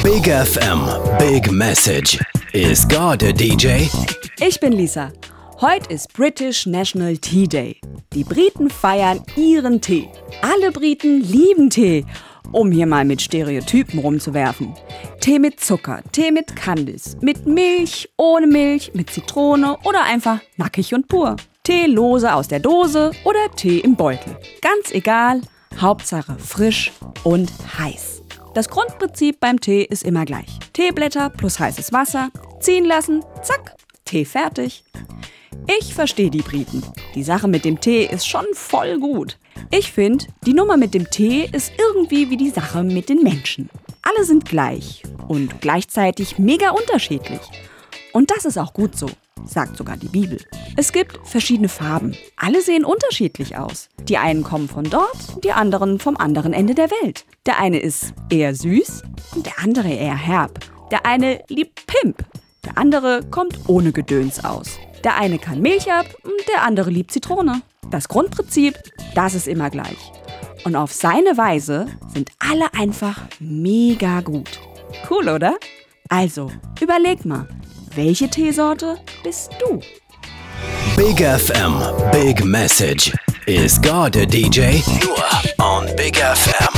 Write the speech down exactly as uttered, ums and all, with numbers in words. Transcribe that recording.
Big F M, Big Message. Is God a D J? Ich bin Lisa. Heute ist British National Tea Day. Die Briten feiern ihren Tee. Alle Briten lieben Tee. Um hier mal mit Stereotypen rumzuwerfen. Tee mit Zucker, Tee mit Kandis, mit Milch, ohne Milch, mit Zitrone oder einfach nackig und pur. Tee lose aus der Dose oder Tee im Beutel. Ganz egal, Hauptsache frisch und heiß. Das Grundprinzip beim Tee ist immer gleich. Teeblätter plus heißes Wasser, ziehen lassen, zack, Tee fertig. Ich verstehe die Briten. Die Sache mit dem Tee ist schon voll gut. Ich finde, die Nummer mit dem Tee ist irgendwie wie die Sache mit den Menschen. Alle sind gleich und gleichzeitig mega unterschiedlich. Und das ist auch gut so, sagt sogar die Bibel. Es gibt verschiedene Farben. Alle sehen unterschiedlich aus. Die einen kommen von dort, die anderen vom anderen Ende der Welt. Der eine ist eher süß und der andere eher herb. Der eine liebt Pimp, der andere kommt ohne Gedöns aus. Der eine kann Milch ab, der andere liebt Zitrone. Das Grundprinzip, das ist immer gleich. Und auf seine Weise sind alle einfach mega gut. Cool, oder? Also, überleg mal, welche Teesorte bist du? Big F M, Big Message. Is God a D J? Nur on Big F M.